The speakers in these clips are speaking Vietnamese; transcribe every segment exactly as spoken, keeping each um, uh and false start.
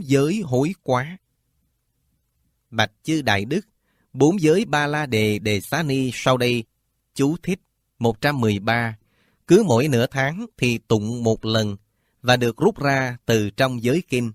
giới hối quá. Bạch chư Đại Đức, bốn giới Ba La Đề Đề Xá Ni sau đây, chú thích một trăm mười ba, cứ mỗi nửa tháng thì tụng một lần và được rút ra từ trong giới kinh.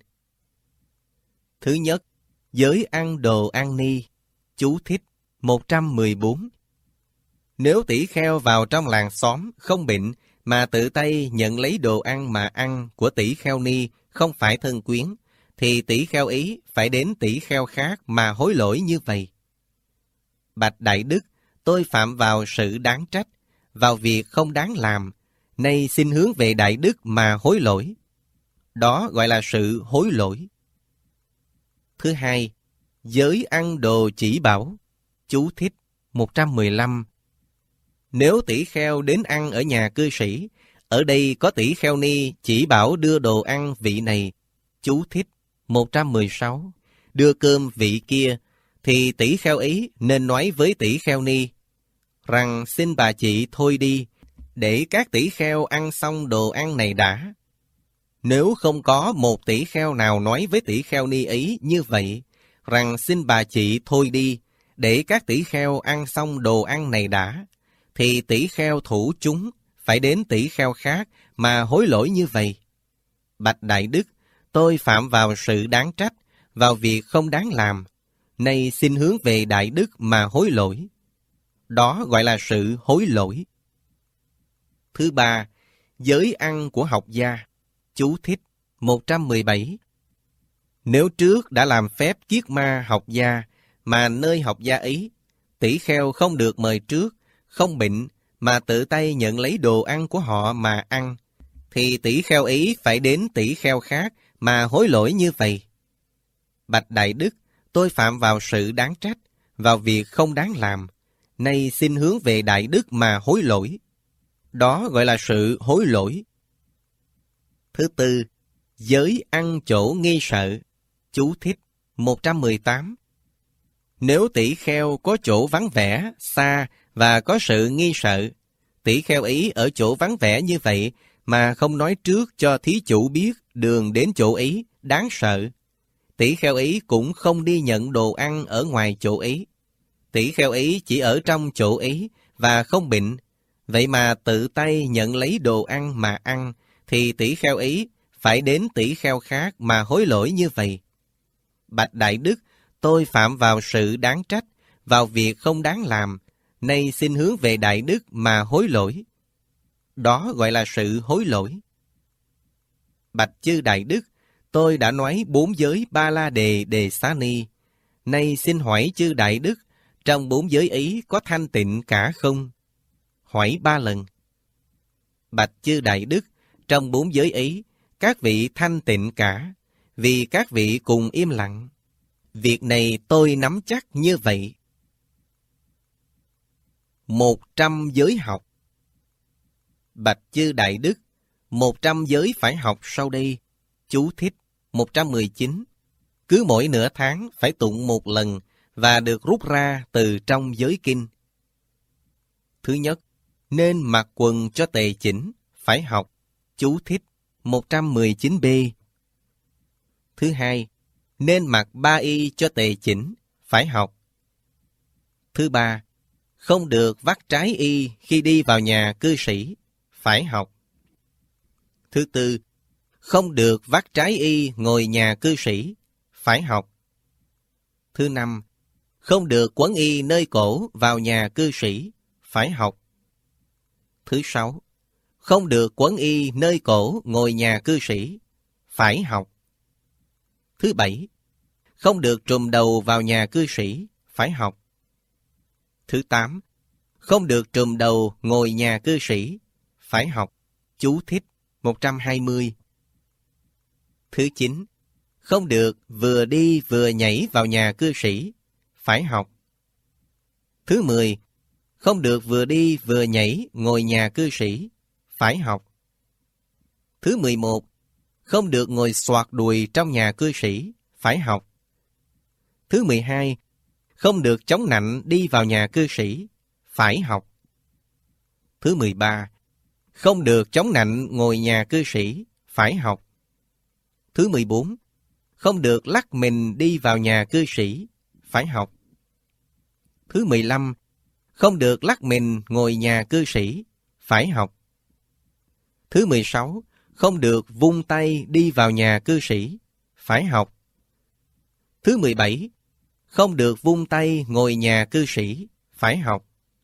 Thứ nhất, giới ăn đồ ăn ni, chú thích một trăm mười bốn. Nếu tỷ kheo vào trong làng xóm không bệnh mà tự tay nhận lấy đồ ăn mà ăn của tỷ kheo ni không phải thân quyến, thì tỷ kheo ấy phải đến tỷ kheo khác mà hối lỗi như vậy. Bạch Đại Đức, tôi phạm vào sự đáng trách, vào việc không đáng làm, nay xin hướng về Đại Đức mà hối lỗi. Đó gọi là sự hối lỗi. Thứ hai, giới ăn đồ chỉ bảo, chú thích một trăm mười lăm. Nếu tỷ kheo đến ăn ở nhà cư sĩ, ở đây có tỷ kheo ni chỉ bảo đưa đồ ăn vị này, chú thích một trăm mười sáu, đưa cơm vị kia, thì tỷ kheo ấy nên nói với tỷ kheo ni rằng xin bà chị thôi đi, để các tỷ kheo ăn xong đồ ăn này đã. Nếu không có một tỷ kheo nào nói với tỷ kheo ni ấy như vậy, rằng xin bà chị thôi đi, để các tỷ kheo ăn xong đồ ăn này đã, thì tỷ kheo thủ chúng phải đến tỷ kheo khác mà hối lỗi như vậy. Bạch Đại Đức, tôi phạm vào sự đáng trách, vào việc không đáng làm, nay xin hướng về Đại Đức mà hối lỗi. Đó gọi là sự hối lỗi. Thứ ba, giới ăn của học gia, chú thích một trăm mười bảy. Nếu trước đã làm phép kiết ma học gia, mà nơi học gia ấy, tỷ kheo không được mời trước, không bệnh, mà tự tay nhận lấy đồ ăn của họ mà ăn, thì tỷ kheo ấy phải đến tỷ kheo khác mà hối lỗi như vậy. Bạch Đại Đức, tôi phạm vào sự đáng trách, vào việc không đáng làm, nay xin hướng về Đại Đức mà hối lỗi. Đó gọi là sự hối lỗi. Thứ tư, giới ăn chỗ nghi sợ, chú thích một trăm mười tám. Nếu tỷ kheo có chỗ vắng vẻ, xa và có sự nghi sợ, tỷ kheo ấy ở chỗ vắng vẻ như vậy mà không nói trước cho thí chủ biết đường đến chỗ ấy đáng sợ, tỷ kheo ấy cũng không đi nhận đồ ăn ở ngoài chỗ ấy. Tỷ kheo ấy chỉ ở trong chỗ ấy và không bệnh, vậy mà tự tay nhận lấy đồ ăn mà ăn, thì tỷ kheo ấy phải đến tỷ kheo khác mà hối lỗi như vậy. Bạch Đại Đức, tôi phạm vào sự đáng trách, vào việc không đáng làm, nay xin hướng về Đại Đức mà hối lỗi. Đó gọi là sự hối lỗi. Bạch chư Đại Đức, tôi đã nói bốn giới Ba La Đề Đề Xá Ni, nay xin hỏi chư Đại Đức, trong bốn giới ấy có thanh tịnh cả không? Hỏi ba lần. Bạch chư Đại Đức, trong bốn giới ấy, các vị thanh tịnh cả, vì các vị cùng im lặng. Việc này tôi nắm chắc như vậy. Một trăm giới học. Bạch chư Đại Đức, một trăm giới phải học sau đây, chú thích một trăm mười chín. Cứ mỗi nửa tháng phải tụng một lần và được rút ra từ trong giới kinh. Thứ nhất, nên mặc quần cho tề chỉnh, phải học, chú thích một trăm mười chín b. Thứ hai, nên mặc ba y cho tề chỉnh, phải học. Thứ ba, không được vắt trái y khi đi vào nhà cư sĩ, phải học. Thứ tư, không được vắt trái y ngồi nhà cư sĩ, phải học. Thứ năm, không được quấn y nơi cổ vào nhà cư sĩ, phải học. Thứ sáu, không được quấn y nơi cổ ngồi nhà cư sĩ, phải học. Thứ bảy, không được trùm đầu vào nhà cư sĩ, phải học. Thứ tám, không được trùm đầu ngồi nhà cư sĩ, phải học, chú thích một trăm hai mươi. Thứ chín, không được vừa đi vừa nhảy vào nhà cư sĩ, phải học. Thứ mười, không được vừa đi vừa nhảy ngồi nhà cư sĩ, phải học. Thứ mười một, không được ngồi xoạc đùi trong nhà cư sĩ, phải học. Thứ mười hai, không được chống nạnh đi vào nhà cư sĩ, phải học. Thứ mười ba, không được chống nạnh ngồi nhà cư sĩ, phải học. Thứ mười bốn, Không được lắc mình đi vào nhà cư sĩ, phải học. Thứ mười lăm, không được lắc mình ngồi nhà cư sĩ, phải học. Thứ mười sáu, không được vung tay đi vào nhà cư sĩ, phải học. Thứ mười bảy, không được vung tay ngồi nhà cư sĩ, phải học.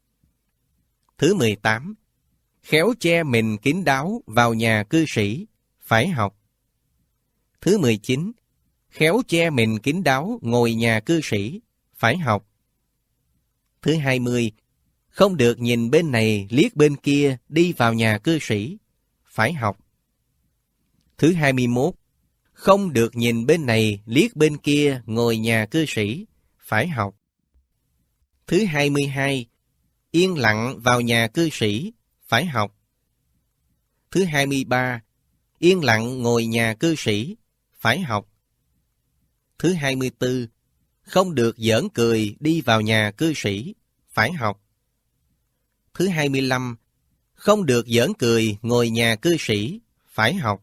Thứ mười tám, khéo che mình kín đáo vào nhà cư sĩ, phải học. Thứ mười chín, khéo che mình kín đáo ngồi nhà cư sĩ, phải học. Thứ hai mươi, không được nhìn bên này liếc bên kia đi vào nhà cư sĩ, phải học. Thứ hai mươi mốt, không được nhìn bên này liếc bên kia ngồi nhà cư sĩ, phải học. Thứ hai mươi hai, yên lặng vào nhà cư sĩ, phải học. Thứ hai mươi ba, yên lặng ngồi nhà cư sĩ, phải học. Thứ hai mươi tư, không được giỡn cười đi vào nhà cư sĩ, phải học. Thứ hai mươi lăm, không được giỡn cười ngồi nhà cư sĩ, phải học.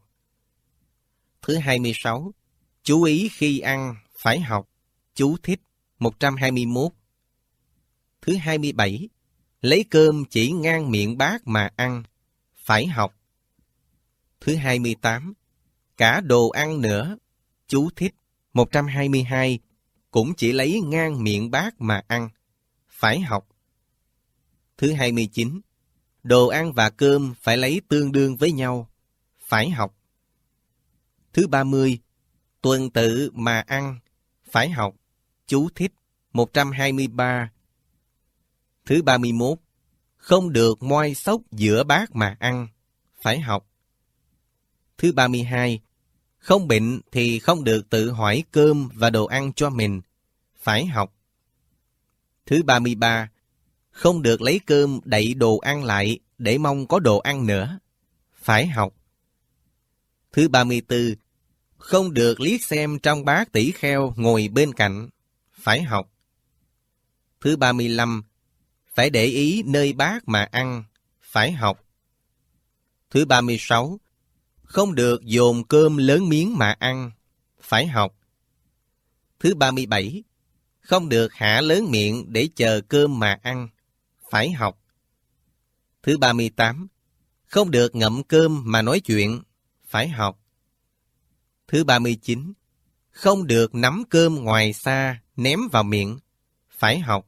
Thứ hai mươi sáu, chú ý khi ăn, phải học. Chú thích một trăm hai mươi mốt. Thứ hai mươi bảy, lấy cơm chỉ ngang miệng bát mà ăn, phải học. Thứ hai mươi tám, cả đồ ăn nữa. Chú thích một trăm hai mươi hai, cũng chỉ lấy ngang miệng bát mà ăn, phải học. Thứ hai mươi chín, đồ ăn và cơm phải lấy tương đương với nhau, phải học. Thứ ba mươi, tuần tự mà ăn, phải học. Chú thích một trăm hai mươi ba. Thứ ba mươi mốt, không được moi xốc giữa bát mà ăn, phải học. Thứ ba mươi hai, không bệnh thì không được tự hỏi cơm và đồ ăn cho mình, phải học. Thứ ba mươi ba, không được lấy cơm đậy đồ ăn lại để mong có đồ ăn nữa, phải học. Thứ ba mươi tư, không được liếc xem trong bát tỷ kheo ngồi bên cạnh, phải học. Thứ ba mươi lăm, phải để ý nơi bát mà ăn, phải học. Thứ ba mươi sáu, không được dồn cơm lớn miếng mà ăn, phải học. Thứ ba mươi bảy, không được hạ lớn miệng để chờ cơm mà ăn, phải học. Thứ ba mươi tám, không được ngậm cơm mà nói chuyện, phải học. Thứ ba mươi chín, không được nắm cơm ngoài xa ném vào miệng, phải học.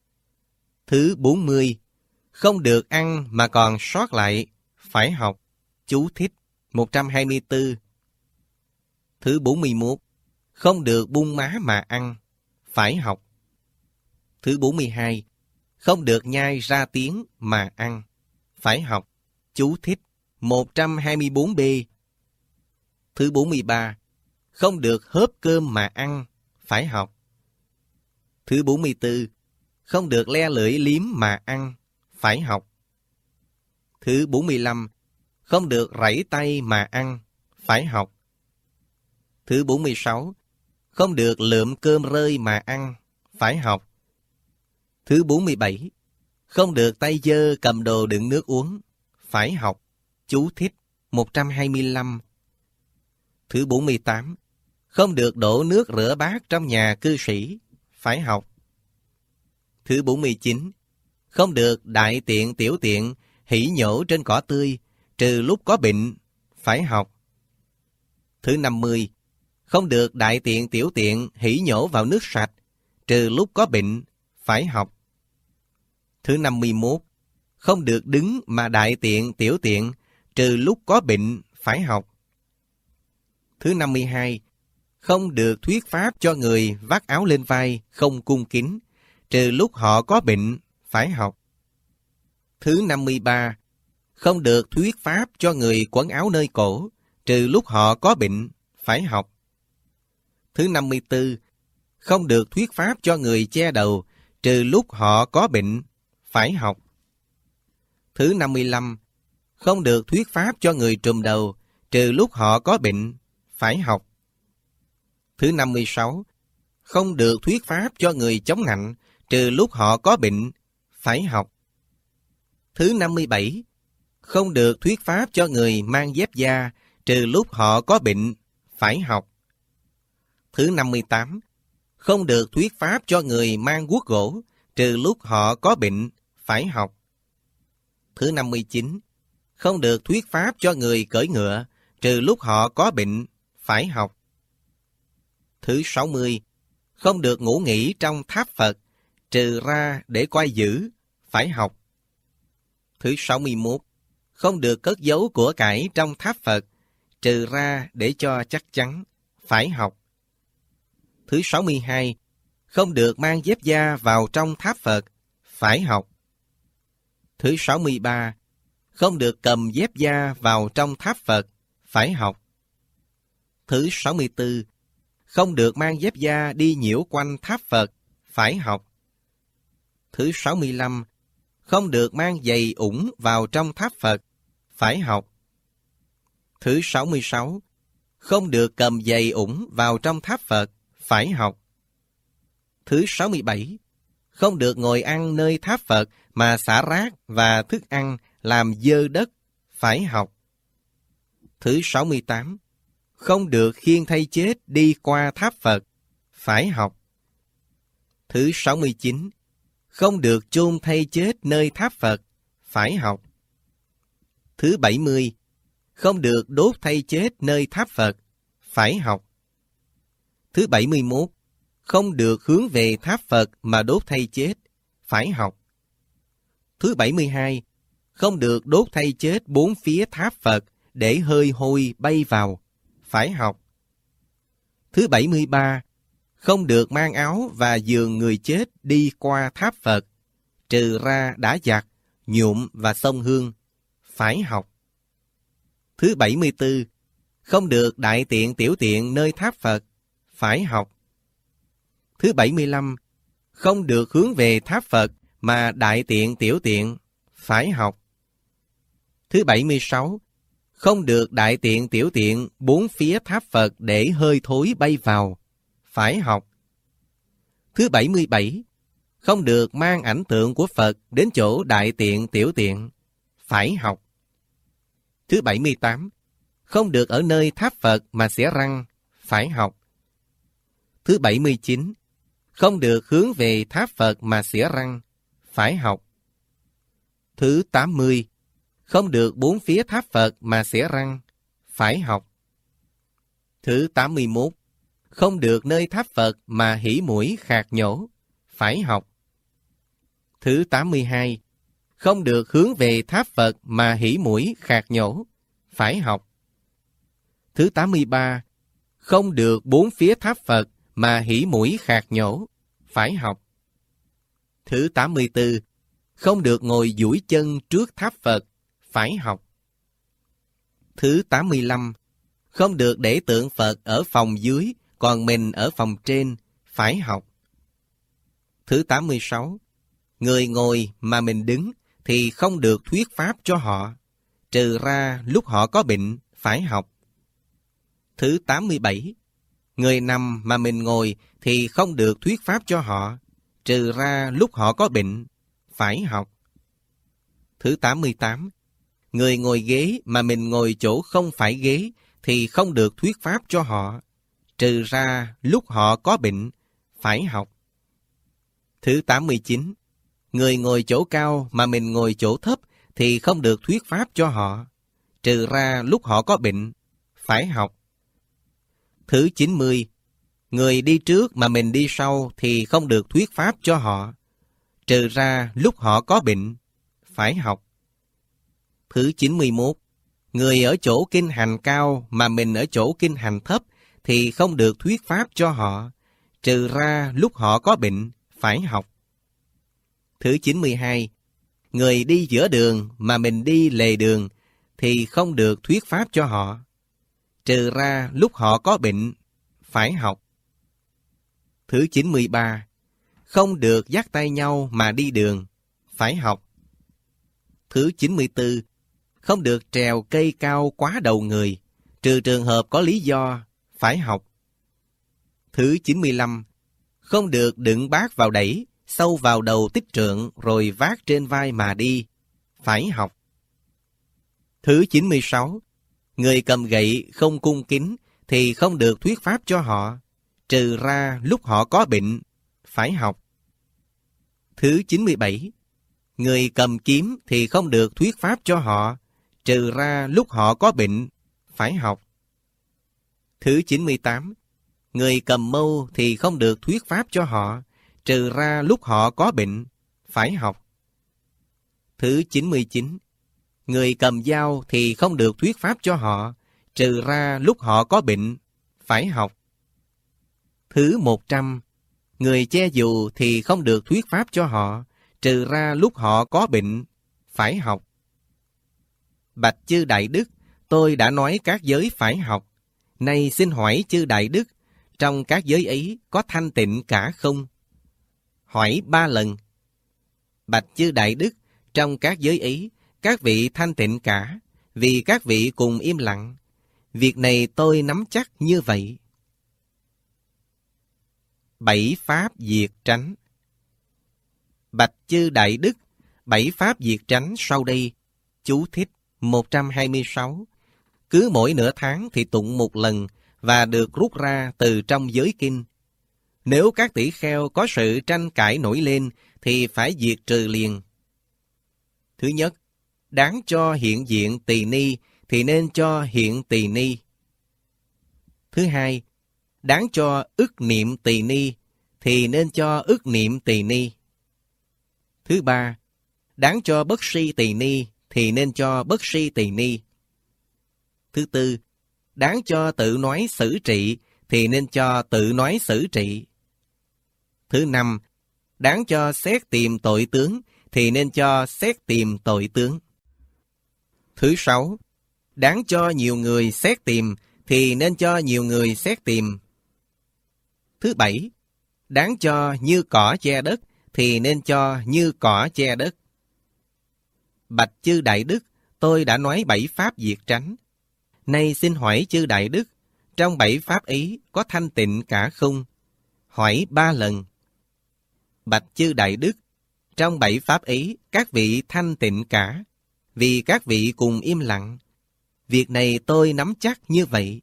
Thứ bốn mươi, không được ăn mà còn sót lại, phải học. Chú thích một trăm hai mươi tư. Thứ bốn mươi mốt, không được bung má mà ăn, phải học. Thứ bốn mươi hai, không được nhai ra tiếng mà ăn, phải học. Chú thích một trăm hai mươi bốn B. Thứ bốn mươi ba, không được hớp cơm mà ăn, phải học. Thứ bốn mươi tư, không được le lưỡi liếm mà ăn, phải học. Thứ bốn mươi lăm, không được rảy tay mà ăn, phải học. Thứ bốn mươi sáu, không được lượm cơm rơi mà ăn, phải học. Thứ bốn mươi bảy, không được tay dơ cầm đồ đựng nước uống, phải học. Chú thích một trăm hai mươi lăm. Thứ bốn mươi tám, không được đổ nước rửa bát trong nhà cư sĩ, phải học. Thứ bốn mươi chín, không được đại tiện tiểu tiện, hỉ nhổ trên cỏ tươi, trừ lúc có bệnh, phải học. Thứ năm mươi, không được đại tiện tiểu tiện, hỉ nhổ vào nước sạch, trừ lúc có bệnh, phải học. Thứ năm mươi mốt, không được đứng mà đại tiện tiểu tiện, trừ lúc có bệnh, phải học. Thứ năm mươi hai, không được thuyết pháp cho người vác áo lên vai không cung kính, trừ lúc họ có bệnh, phải học. Thứ năm mươi ba, không được thuyết pháp cho người quấn áo nơi cổ, trừ lúc họ có bệnh, phải học. Thứ năm mươi tư, không được thuyết pháp cho người che đầu, trừ lúc họ có bệnh, phải học. Thứ năm mươi lăm, không được thuyết pháp cho người trùm đầu, trừ lúc họ có bệnh, phải học. Thứ năm mươi sáu, không được thuyết pháp cho người chống nạnh, trừ lúc họ có bệnh, phải học. Thứ năm mươi bảy, không được thuyết pháp cho người mang dép da, trừ lúc họ có bệnh, phải học. Thứ năm mươi tám. Không được thuyết pháp cho người mang guốc gỗ, trừ lúc họ có bệnh, phải học. Thứ năm mươi chín. Không được thuyết pháp cho người cưỡi ngựa, trừ lúc họ có bệnh, phải học. Thứ sáu mươi. Không được ngủ nghỉ trong tháp Phật, trừ ra để coi giữ, phải học. Thứ sáu mươi mốt. Không được cất giấu của cải trong tháp Phật, trừ ra để cho chắc chắn, phải học. Thứ sáu mươi hai. Không được mang dép da vào trong tháp Phật, phải học. Thứ sáu mươi ba. Không được cầm dép da vào trong tháp Phật, phải học. Thứ sáu mươi tư. Không được mang dép da đi nhiễu quanh tháp Phật, phải học. Thứ sáu mươi lăm. Không được mang giày ủng vào trong tháp Phật, phải học. Thứ sáu mươi sáu. Không được cầm giày ủng vào trong tháp Phật, phải học. Thứ sáu mươi bảy. Không được ngồi ăn nơi tháp Phật mà xả rác và thức ăn làm dơ đất, phải học. Thứ sáu mươi tám. Không được khiêng thây chết đi qua tháp Phật, phải học. Thứ sáu mươi chín. Không được chôn thây chết nơi tháp Phật, phải học. Thứ bảy mươi. Không được đốt thây chết nơi tháp Phật, phải học. Thứ bảy mươi mốt. Không được hướng về tháp Phật mà đốt thây chết, phải học. Thứ bảy mươi hai. Không được đốt thây chết bốn phía tháp Phật để hơi hôi bay vào, phải học. Thứ bảy mươi ba. Không được mang áo và giường người chết đi qua tháp Phật, trừ ra đã giặt, nhuộm và xông hương, phải học. Thứ bảy mươi tư. Không được đại tiện tiểu tiện nơi tháp Phật, phải học. Thứ bảy mươi lăm. Không được hướng về tháp Phật mà đại tiện tiểu tiện, phải học. Thứ bảy mươi sáu. Không được đại tiện tiểu tiện bốn phía tháp Phật để hơi thối bay vào, phải học. Thứ bảy mươi bảy. Không được mang ảnh tượng của Phật đến chỗ đại tiện tiểu tiện, phải học. Thứ bảy mươi tám. Không được ở nơi tháp Phật mà xẻ răng, phải học. Thứ bảy mươi chín. Không được hướng về tháp Phật mà xẻ răng, phải học. Thứ tám mươi. Không được bốn phía tháp Phật mà xẻ răng, phải học. Thứ tám mươi mốt. Không được nơi tháp Phật mà hỉ mũi khạc nhổ, phải học. Thứ tám mươi hai. Không được hướng về tháp Phật mà hỉ mũi khạc nhổ, phải học. Thứ tám mươi ba. Không được bốn phía tháp Phật mà hỉ mũi khạc nhổ, phải học. Thứ tám mươi tư. Không được ngồi duỗi chân trước tháp Phật, phải học. Thứ tám mươi lăm. Không được để tượng Phật ở phòng dưới, còn mình ở phòng trên, phải học. Thứ tám mươi sáu. Người ngồi mà mình đứng thì không được thuyết pháp cho họ, trừ ra lúc họ có bệnh, phải học. Thứ tám mươi bảy. Người nằm mà mình ngồi thì không được thuyết pháp cho họ, trừ ra lúc họ có bệnh, phải học. Thứ tám mươi tám. Người ngồi ghế mà mình ngồi chỗ không phải ghế thì không được thuyết pháp cho họ, trừ ra lúc họ có bệnh, phải học. Thứ tám mươi chín. Người ngồi chỗ cao mà mình ngồi chỗ thấp thì không được thuyết pháp cho họ, trừ ra lúc họ có bệnh, phải học. Thứ chín mươi. Người đi trước mà mình đi sau thì không được thuyết pháp cho họ, trừ ra lúc họ có bệnh, phải học. Thứ chín mươi mốt. Người ở chỗ kinh hành cao mà mình ở chỗ kinh hành thấp thì không được thuyết pháp cho họ, trừ ra lúc họ có bệnh, phải học. Thứ chín mươi hai. Người đi giữa đường mà mình đi lề đường thì không được thuyết pháp cho họ, trừ ra lúc họ có bệnh, phải học. Thứ chín mươi ba. Không được dắt tay nhau mà đi đường, phải học. Thứ chín mươi tư. Không được trèo cây cao quá đầu người, trừ trường hợp có lý do, phải học. Thứ chín mươi lăm. Không được đựng bát vào đẩy, sâu vào đầu tích trượng rồi vác trên vai mà đi, phải học. Thứ chín mươi sáu. Người cầm gậy không cung kính thì không được thuyết pháp cho họ, trừ ra lúc họ có bệnh, phải học. Thứ chín mươi bảy. Người cầm kiếm thì không được thuyết pháp cho họ, trừ ra lúc họ có bệnh, phải học. Thứ chín mươi tám. Người cầm mâu thì không được thuyết pháp cho họ, trừ ra lúc họ có bệnh, phải học. Thứ chín mươi chín. Người cầm dao thì không được thuyết pháp cho họ, trừ ra lúc họ có bệnh, phải học. Thứ một trăm. Người che dù thì không được thuyết pháp cho họ, trừ ra lúc họ có bệnh, phải học. Bạch chư Đại Đức, tôi đã nói các giới phải học. Nay xin hỏi chư Đại Đức, trong các giới ấy có thanh tịnh cả không? Hỏi ba lần. Bạch chư Đại Đức, trong các giới ấy, các vị thanh tịnh cả, vì các vị cùng im lặng. Việc này tôi nắm chắc như vậy. Bảy pháp diệt tránh. Bạch chư Đại Đức, bảy pháp diệt tránh sau đây. Chú thích một trăm hai mươi sáu. Cứ mỗi nửa tháng thì tụng một lần và được rút ra từ trong giới kinh. Nếu các tỷ kheo có sự tranh cãi nổi lên thì phải diệt trừ liền. Thứ nhất, đáng cho hiện diện tỳ ni thì nên cho hiện tỳ ni. Thứ hai, đáng cho ức niệm tỳ ni thì nên cho ức niệm tỳ ni. Thứ ba, đáng cho bất si tỳ ni thì nên cho bất si tỳ ni. Thứ tư, đáng cho tự nói xử trị thì nên cho tự nói xử trị. Thứ năm, đáng cho xét tìm tội tướng thì nên cho xét tìm tội tướng. Thứ sáu, đáng cho nhiều người xét tìm thì nên cho nhiều người xét tìm. Thứ bảy, đáng cho như cỏ che đất thì nên cho như cỏ che đất. Bạch chư Đại Đức, tôi đã nói bảy pháp diệt tránh. Nay xin hỏi chư Đại Đức, trong bảy pháp ấy có thanh tịnh cả không? Hỏi ba lần. Bạch chư Đại Đức, trong bảy pháp ấy các vị thanh tịnh cả, vì các vị cùng im lặng. Việc này tôi nắm chắc như vậy.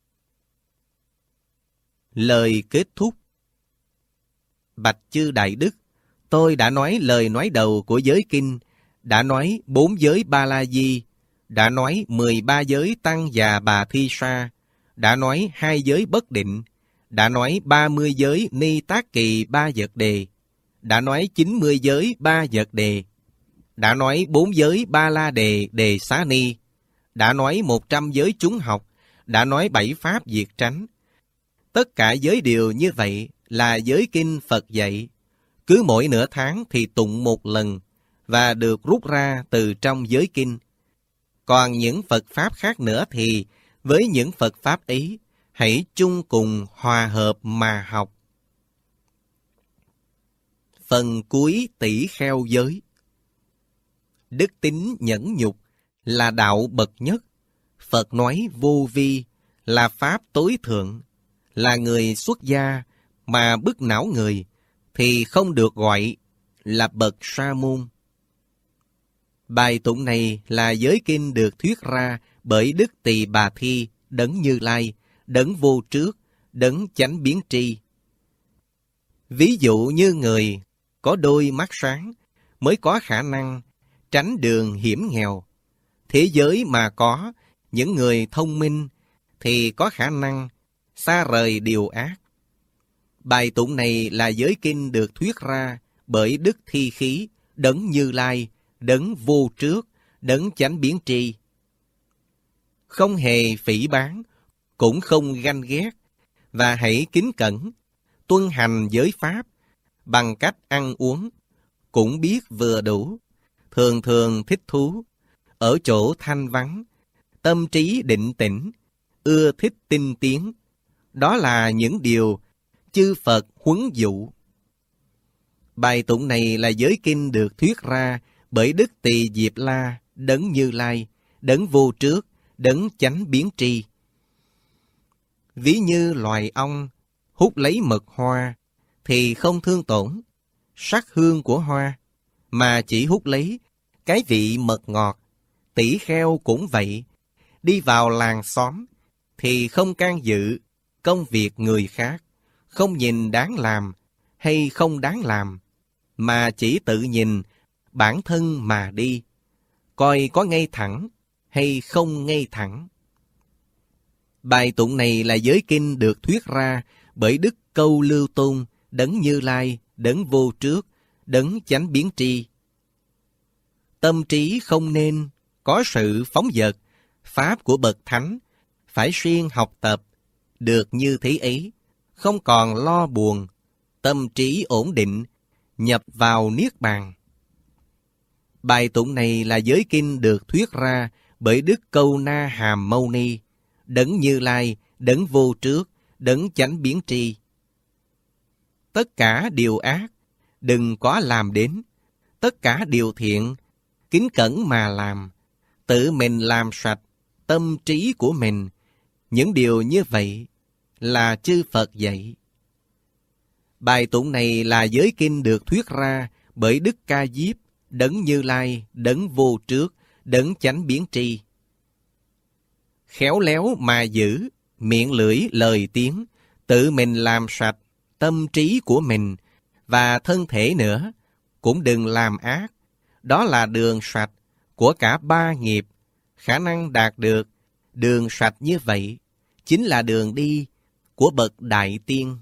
Lời kết thúc. Bạch chư Đại Đức, tôi đã nói lời nói đầu của giới kinh, đã nói bốn giới Ba La Di, đã nói mười ba giới Tăng và Bà Thi Sa, đã nói hai giới bất định, đã nói ba mươi giới Ni Tác Kỳ ba vật đề, đã nói chín mươi giới ba vật đề, đã nói bốn giới Ba La Đề Đề Xá Ni, đã nói một trăm giới chúng học, đã nói bảy pháp diệt tránh. Tất cả giới điều như vậy là giới kinh Phật dạy. Cứ mỗi nửa tháng thì tụng một lần và được rút ra từ trong giới kinh. Còn những Phật Pháp khác nữa thì với những Phật Pháp ấy hãy chung cùng hòa hợp mà học. Phần cuối tỷ kheo giới. Đức tín nhẫn nhục là đạo bậc nhất. Phật nói vô vi là pháp tối thượng. Là người xuất gia mà bức não người thì không được gọi là bậc sa môn. Bài tụng này là giới kinh được thuyết ra bởi Đức Tỳ Bà Thi, Đấng Như Lai, Đấng Vô Trước, Đấng Chánh Biến Tri. Ví dụ như người có đôi mắt sáng mới có khả năng tránh đường hiểm nghèo. Thế giới mà có những người thông minh thì có khả năng xa rời điều ác. Bài tụng này là giới kinh được thuyết ra bởi Đức Thi Khí, Đấng Như Lai, Đấng Vô Trước, Đấng Chánh Biến Tri. Không hề phỉ báng, cũng không ganh ghét, và hãy kính cẩn, tuân hành giới pháp, bằng cách ăn uống, cũng biết vừa đủ, thường thường thích thú, ở chỗ thanh vắng, tâm trí định tĩnh, ưa thích tinh tiến. Đó là những điều chư Phật huấn dụ. Bài tụng này là giới kinh được thuyết ra bởi Đức Tỳ Diệp La, Đấng Như Lai, Đấng Vô Trước, Đấng Chánh Biến Tri. Ví như loài ong hút lấy mật hoa thì không thương tổn sắc hương của hoa, mà chỉ hút lấy cái vị mật ngọt. Tỷ kheo cũng vậy, đi vào làng xóm thì không can dự công việc người khác, không nhìn đáng làm hay không đáng làm, mà chỉ tự nhìn bản thân mà đi, coi có ngay thẳng hay không ngay thẳng. Bài tụng này là giới kinh được thuyết ra bởi Đức Câu Lưu Tôn, Đấng Như Lai, Đấng Vô Trước, Đấng Chánh Biến Tri. Tâm trí không nên có sự phóng dật, pháp của bậc thánh phải siêng học tập, được như thế ấy, không còn lo buồn, tâm trí ổn định, nhập vào niết bàn. Bài tụng này là giới kinh được thuyết ra bởi Đức Câu Na Hàm Mâu Ni, Đấng Như Lai, Đấng Vô Trước, Đấng Chánh Biến Tri. Tất cả điều ác đừng có làm đến, tất cả điều thiện kính cẩn mà làm, tự mình làm sạch tâm trí của mình. Những điều như vậy là chư Phật dạy. Bài tụng này là giới kinh được thuyết ra bởi Đức Ca Diếp, Đấng Như Lai, Đấng Vô Trước, Đấng Chánh Biến Tri. Khéo léo mà giữ miệng lưỡi lời tiếng, tự mình làm sạch tâm trí của mình và thân thể nữa, cũng đừng làm ác. Đó là đường sạch của cả ba nghiệp. Khả năng đạt được đường sạch như vậy chính là đường đi của bậc Đại Tiên.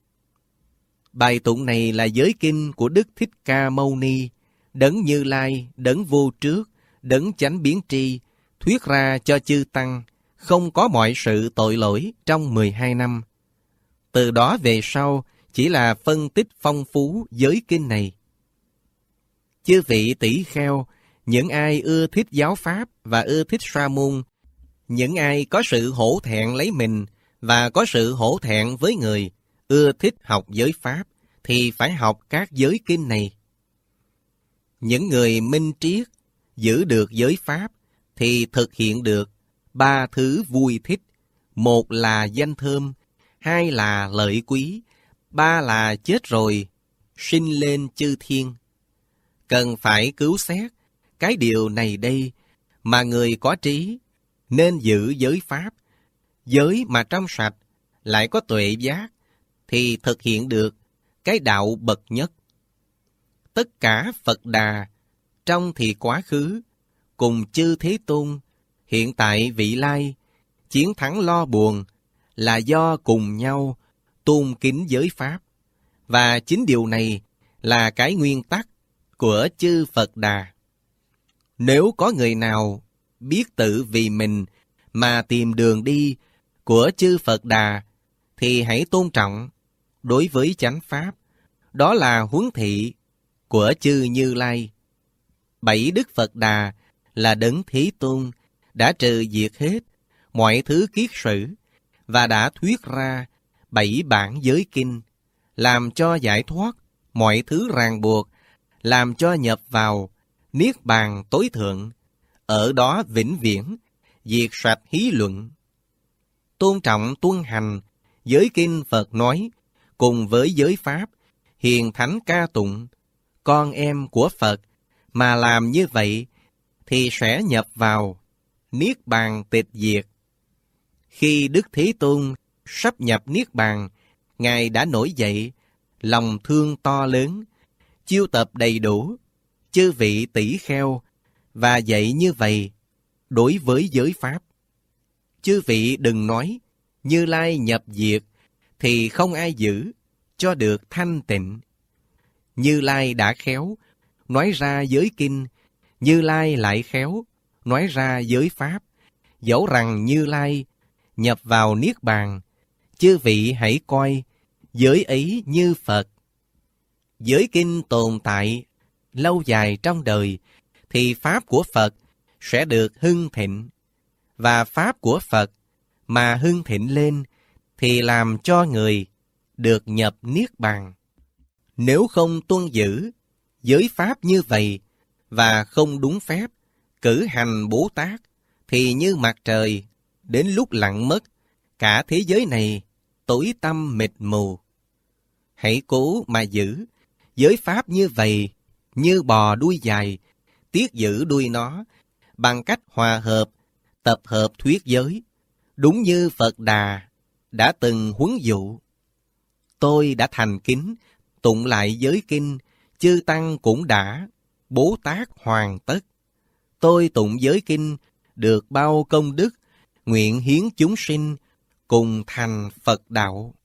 Bài tụng này là giới kinh của Đức Thích Ca Mâu Ni, Đấng Như Lai, Đấng Vô Trước, Đấng Chánh Biến Tri, thuyết ra cho chư tăng không có mọi sự tội lỗi trong mười hai năm. Từ đó về sau chỉ là phân tích phong phú giới kinh này. Chư vị tỷ kheo, những ai ưa thích giáo pháp và ưa thích sa môn, những ai có sự hổ thẹn lấy mình và có sự hổ thẹn với người, ưa thích học giới pháp, thì phải học các giới kinh này. Những người minh triết, giữ được giới pháp, thì thực hiện được ba thứ vui thích. Một là danh thơm, hai là lợi quý, ba là chết rồi, sinh lên chư thiên. Cần phải cứu xét cái điều này đây, mà người có trí nên giữ giới pháp. Giới mà trong sạch, lại có tuệ giác, thì thực hiện được cái đạo bậc nhất. Tất cả Phật Đà, trong thì quá khứ, cùng chư Thế Tôn, hiện tại vị lai, chiến thắng lo buồn, là do cùng nhau tôn kính giới pháp. Và chính điều này là cái nguyên tắc của chư Phật Đà. Nếu có người nào biết tự vì mình mà tìm đường đi của chư Phật Đà, thì hãy tôn trọng đối với chánh pháp. Đó là huấn thị của chư Như Lai. Bảy Đức Phật Đà là Đấng Thế Tôn đã trừ diệt hết mọi thứ kiết sử và đã thuyết ra bảy bản giới kinh, làm cho giải thoát mọi thứ ràng buộc, làm cho nhập vào niết bàn tối thượng, ở đó vĩnh viễn diệt sạch hí luận. Tôn trọng tuân hành giới kinh Phật nói cùng với giới pháp, hiền thánh ca tụng, con em của Phật, mà làm như vậy thì sẽ nhập vào niết bàn tịch diệt. Khi Đức Thế Tôn sắp nhập niết bàn, Ngài đã nổi dậy lòng thương to lớn, chiêu tập đầy đủ chư vị tỷ kheo và dạy như vậy đối với giới pháp. Chư vị đừng nói Như Lai nhập diệt thì không ai giữ cho được thanh tịnh. Như Lai đã khéo nói ra giới kinh, Như Lai lại khéo nói ra giới pháp. Dẫu rằng Như Lai nhập vào niết bàn, chư vị hãy coi giới ấy như Phật. Giới kinh tồn tại lâu dài trong đời, thì pháp của Phật sẽ được hưng thịnh. Và pháp của Phật mà hưng thịnh lên thì làm cho người được nhập niết bàn. Nếu không tuân giữ giới pháp như vậy và không đúng phép cử hành Bố Tát, thì như mặt trời đến lúc lặn mất, cả thế giới này tối tăm mịt mù. Hãy cố mà giữ giới pháp như vậy, như bò đuôi dài, tiết giữ đuôi nó, bằng cách hòa hợp, tập hợp thuyết giới, đúng như Phật Đà đã từng huấn dụ. Tôi đã thành kính, tụng lại giới kinh, chư tăng cũng đã, Bố Tát hoàn tất. Tôi tụng giới kinh, được bao công đức, nguyện hiến chúng sinh, cùng thành Phật đạo.